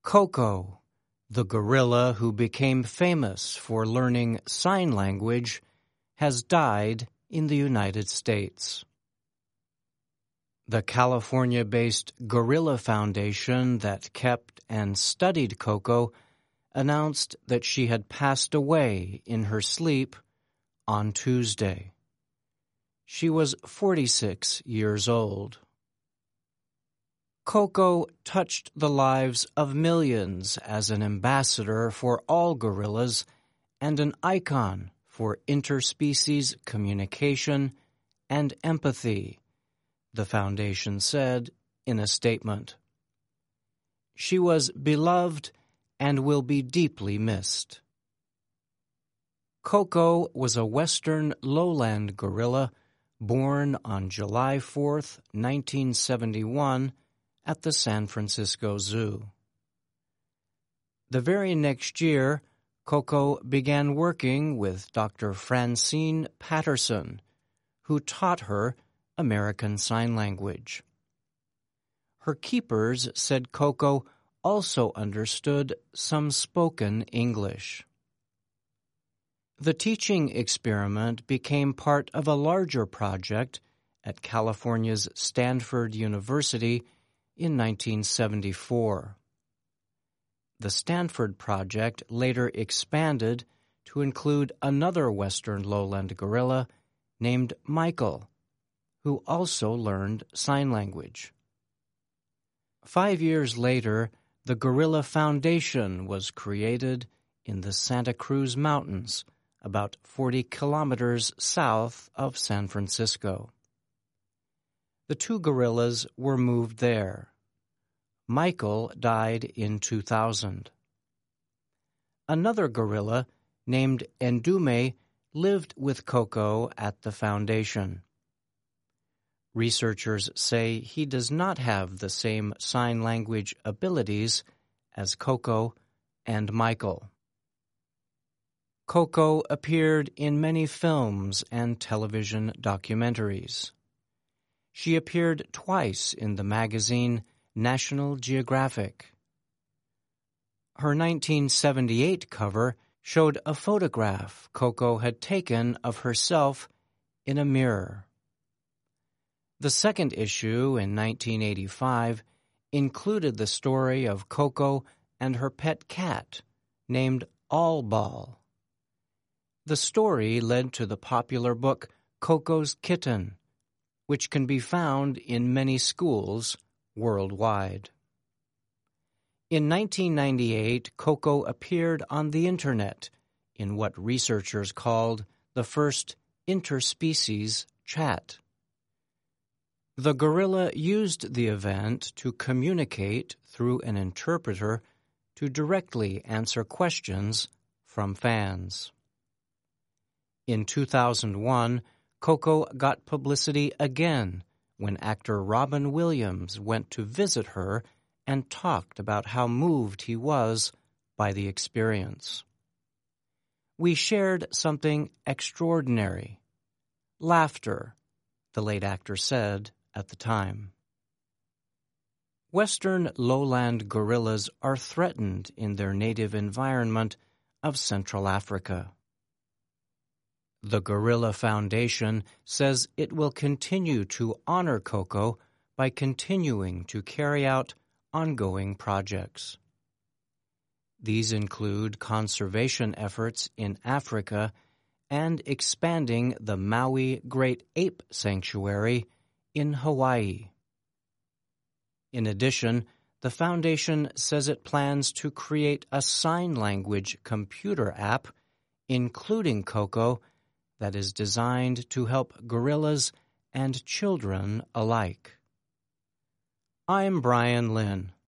Koko, the gorilla who became famous for learning sign language, has died in the United States. The California-based Gorilla Foundation that kept and studied Koko announced that she had passed away in her sleep on Tuesday. She was 46 years old. Koko touched the lives of millions as an ambassador for all gorillas and an icon for interspecies communication and empathy, the foundation said in a statement. She was beloved and will be deeply missed. Koko was a western lowland gorilla born on July 4, 1971, at the San Francisco Zoo. The very next year, Koko began working with Dr. Francine Patterson, who taught her American Sign Language. Her keepers said Koko also understood some spoken English. The teaching experiment became part of a larger project at California's Stanford University in 1974. The Stanford project later expanded to include another western lowland gorilla named Michael, who also learned sign language. 5 years later, the Gorilla Foundation was created in the Santa Cruz Mountains, about 40 kilometers south of San Francisco. The two gorillas were moved there. Michael died in 2000. Another gorilla, named Endume, lived with Koko at the foundation. Researchers say he does not have the same sign language abilities as Koko and Michael. Koko appeared in many films and television documentaries. She appeared twice in the magazine National Geographic. Her 1978 cover showed a photograph Koko had taken of herself in a mirror. The second issue in 1985 included the story of Koko and her pet cat named All Ball. The story led to the popular book Koko's Kitten, which can be found in many schools worldwide. In 1998, Koko appeared on the Internet in what researchers called the first interspecies chat. The gorilla used the event to communicate through an interpreter to directly answer questions from fans. In 2001, Koko got publicity again when actor Robin Williams went to visit her and talked about how moved he was by the experience. "We shared something extraordinary. Laughter," the late actor said at the time. Western lowland gorillas are threatened in their native environment of Central Africa. The Gorilla Foundation says it will continue to honor Koko by continuing to carry out ongoing projects. These include conservation efforts in Africa and expanding the Maui Great Ape Sanctuary in Hawaii. In addition, the Foundation says it plans to create a sign language computer app, including Koko, that is designed to help gorillas and children alike. I'm Brian Lynn.